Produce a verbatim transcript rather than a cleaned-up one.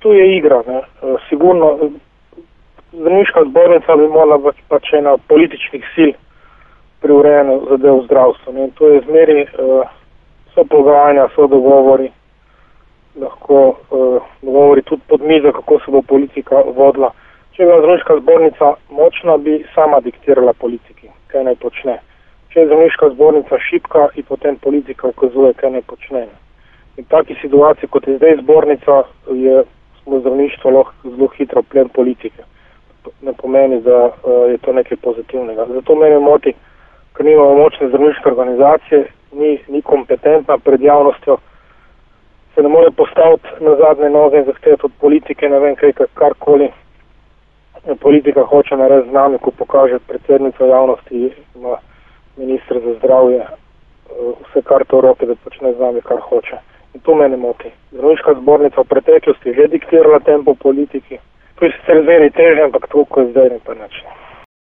tu je igra. Ne. Sigurno, zdravniška zbornica bi morala biti pač ena od političnih sil pri urejanju zadev v zdravstvu. Ne. To je zmeri, so pogajanja, so dogovori, lahko dogovori tudi pod mizo, kako se bo politika vodila. Če bi zdravniška zbornica močna, bi sama diktirala politiki, kaj naj počne. Če je zdravniška zbornica šibka, in potem politika ukazuje, kaj naj počne. In v taki situaciji, kot je zdaj zbornica, je smo zdravništvo lahko zelo hitro plen politike. Ne pomeni, da uh, je to nekaj pozitivnega. Zato meni moti, ker nimamo močne zdravniške organizacije, ni, ni kompetentna pred javnostjo, se ne more postaviti na zadnje noge in zahtevati od politike, ne vem kaj, karkoli. Politika hoče narediti z nami, ko pokaže predsednico javnosti, ima ministr za zdravje, vse kar to roke, da počne z nami, kar hoče. In to mene moti. Zdravniška zbornica v preteklosti že diktirala tempo politiki. To je sicer zdaj težje, ampak to, ko je zdaj ne pa nič.